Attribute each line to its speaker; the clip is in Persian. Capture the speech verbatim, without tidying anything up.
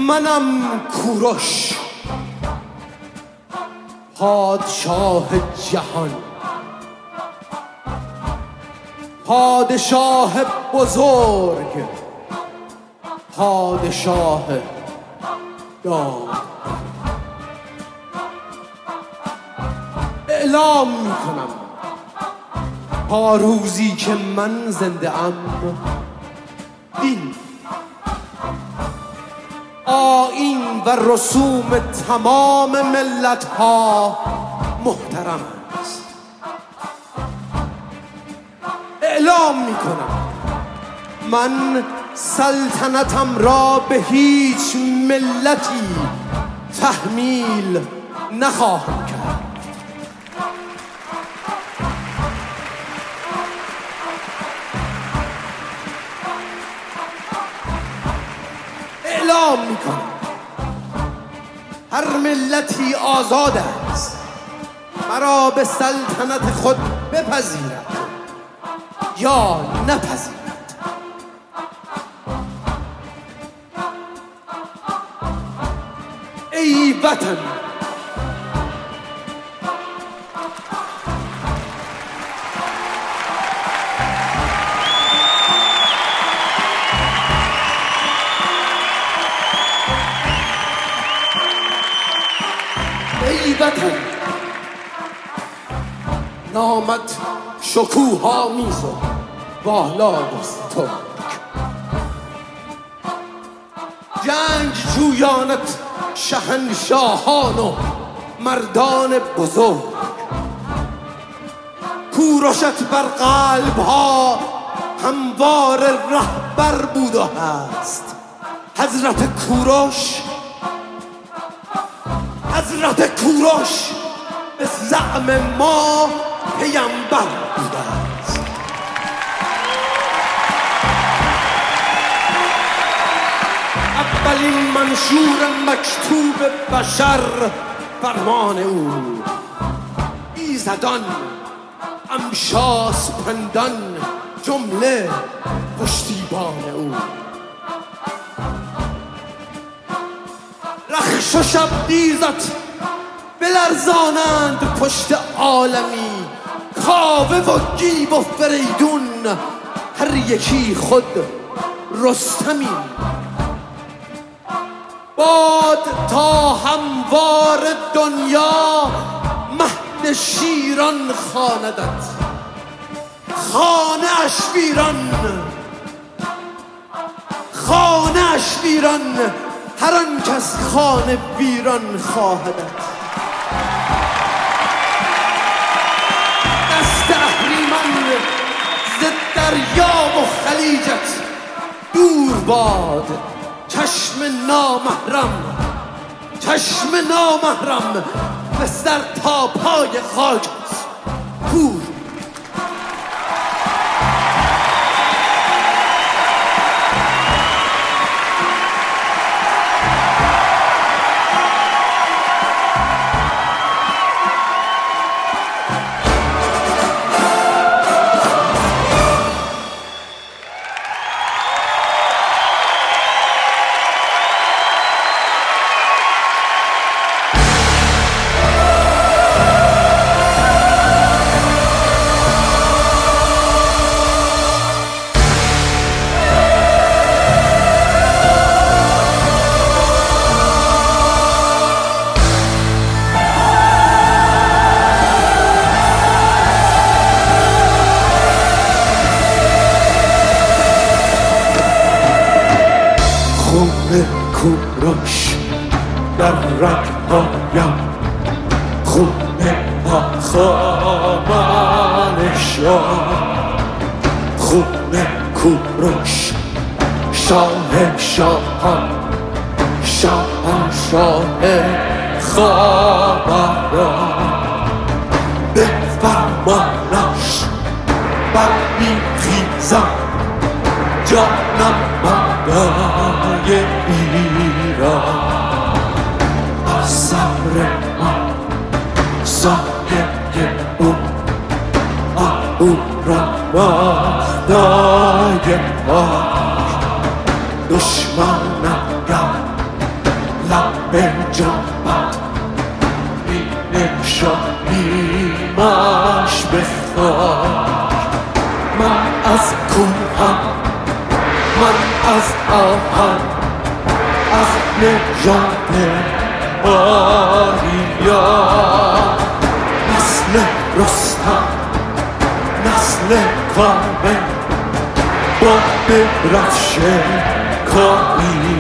Speaker 1: منم کوروش، پادشاه جهان، پادشاه بزرگ، پادشاه داد. اعلام میکنم تا روزی که من زنده ام، دین، آیین و رسوم تمام ملت ها محترم است. اعلام میکنم من سلطنتم را به هیچ ملتی تحمیل نخواهم کرد. اعلام میکنم هر ملتی آزاد است مرا به سلطنت خود بپذیرد یا نپذیرد. ای وطن، ای وطن، نامت شکوها میزو بالا بستو، جنگ جویانت شهنشاهان و مردان بزرگ، کوروشت بر قلب ها هموار رهبر بود و هست. حضرت کوروش، حضرت کوروش به زعم ما پیامبر بوده است. اولین منشور مکتوب بشر فرمان او، ایزدان، امشاس پندان، جمله پشتیبان او. رخش و شبدیزت بلرزانند پشت عالمی، کاوه و گیو و فریدون هر یکی خود رستمی. باد تا هموار دنیا مهد شیران خواندت، خانه اش ویران، خانه اش ویران، هر آن کس خانه ویران خواهدت. دست اهریمن ز دریا و خلیجت دور باد، چشم نامحرم، چشم نامحرم به سر تا پای خاکت کور. کوروش در رگ‌هایم، خون پاخان شاه، خون کوروش شاه شاهان، شاهنشاه خاوران. به فرمانش برمیخیزم جانم برای ایران. از صبر ما سایه او او را ماندای پاک، دشمنم گر لب جنبت این شاهیمش بخواه. من از کوهم، من از آهن، از نژاد آریا، نسل رستم، نسل کامل، با برفش کاری.